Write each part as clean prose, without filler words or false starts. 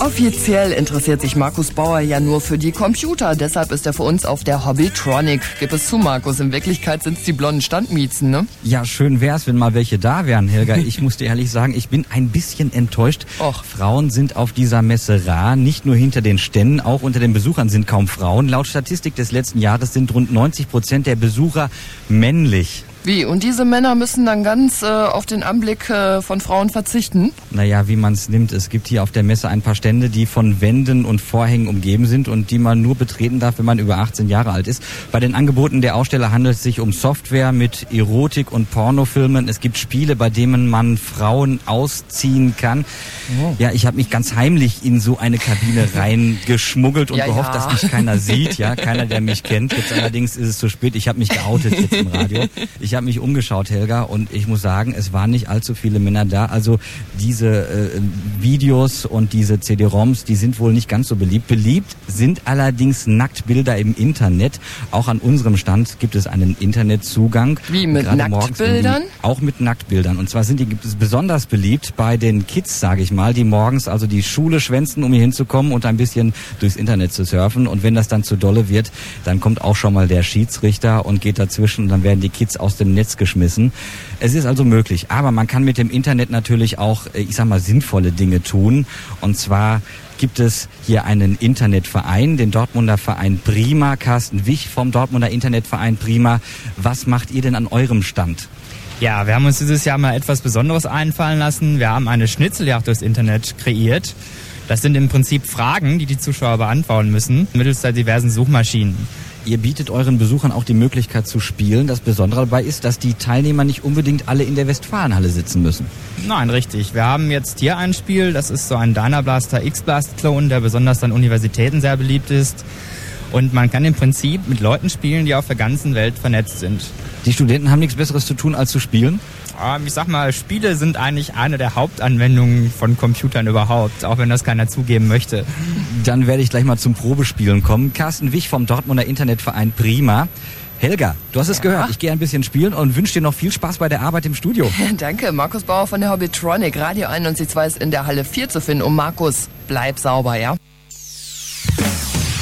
Offiziell interessiert sich Markus Bauer ja nur für die Computer, deshalb ist er für uns auf der Hobbytronic. Gib es zu, Markus, in Wirklichkeit sind's die blonden Standmiezen, ne? Ja, schön wär's, wenn mal welche da wären, Helga. Ich muss dir ehrlich sagen, ich bin ein bisschen enttäuscht. Och. Frauen sind auf dieser Messe rar, nicht nur hinter den Ständen, auch unter den Besuchern sind kaum Frauen. Laut Statistik des letzten Jahres sind rund 90% der Besucher männlich. Wie? Und diese Männer müssen dann ganz auf den Anblick von Frauen verzichten? Naja, wie man es nimmt. Es gibt hier auf der Messe ein paar Stände, die von Wänden und Vorhängen umgeben sind und die man nur betreten darf, wenn man über 18 Jahre alt ist. Bei den Angeboten der Aussteller handelt es sich um Software mit Erotik- und Pornofilmen. Es gibt Spiele, bei denen man Frauen ausziehen kann. Oh. Ja, ich habe mich ganz heimlich in so eine Kabine reingeschmuggelt und gehofft, dass mich keiner sieht. Ja, keiner, der mich kennt. Jetzt allerdings ist es zu spät. Ich habe mich geoutet jetzt im Radio. Ich habe mich umgeschaut, Helga, und ich muss sagen, es waren nicht allzu viele Männer da. Also diese Videos und diese CD-ROMs, die sind wohl nicht ganz so beliebt. Beliebt sind allerdings Nacktbilder im Internet. Auch an unserem Stand gibt es einen Internetzugang. Wie, mit Nacktbildern? Auch mit Nacktbildern. Und zwar sind die besonders beliebt bei den Kids, sage ich mal, die morgens also die Schule schwänzen, um hier hinzukommen und ein bisschen durchs Internet zu surfen. Und wenn das dann zu dolle wird, dann kommt auch schon mal der Schiedsrichter und geht dazwischen und dann werden die Kids aus dem Netz geschmissen. Es ist also möglich, aber man kann mit dem Internet natürlich auch, ich sag mal, sinnvolle Dinge tun. Und zwar gibt es hier einen Internetverein, den Dortmunder Verein Prima. Carsten Wich vom Dortmunder Internetverein Prima. Was macht ihr denn an eurem Stand? Ja, wir haben uns dieses Jahr mal etwas Besonderes einfallen lassen. Wir haben eine Schnitzeljagd durchs Internet kreiert. Das sind im Prinzip Fragen, die die Zuschauer beantworten müssen, mittels der diversen Suchmaschinen. Ihr bietet euren Besuchern auch die Möglichkeit zu spielen. Das Besondere dabei ist, dass die Teilnehmer nicht unbedingt alle in der Westfalenhalle sitzen müssen. Nein, richtig. Wir haben jetzt hier ein Spiel, das ist so ein Dynablaster X-Blast-Klon, der besonders an Universitäten sehr beliebt ist. Und man kann im Prinzip mit Leuten spielen, die auf der ganzen Welt vernetzt sind. Die Studenten haben nichts Besseres zu tun, als zu spielen? Ich sag mal, Spiele sind eigentlich eine der Hauptanwendungen von Computern überhaupt, auch wenn das keiner zugeben möchte. Dann werde ich gleich mal zum Probespielen kommen. Carsten Wich vom Dortmunder Internetverein Prima. Helga, du hast es gehört. Ich gehe ein bisschen spielen und wünsche dir noch viel Spaß bei der Arbeit im Studio. Danke, Markus Bauer von der Hobbytronic. Radio 91.2 ist in der Halle 4 zu finden. Und Markus, bleib sauber, ja?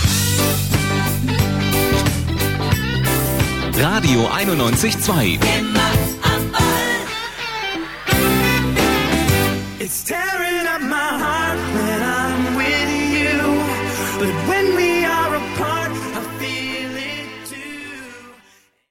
Radio 91.2.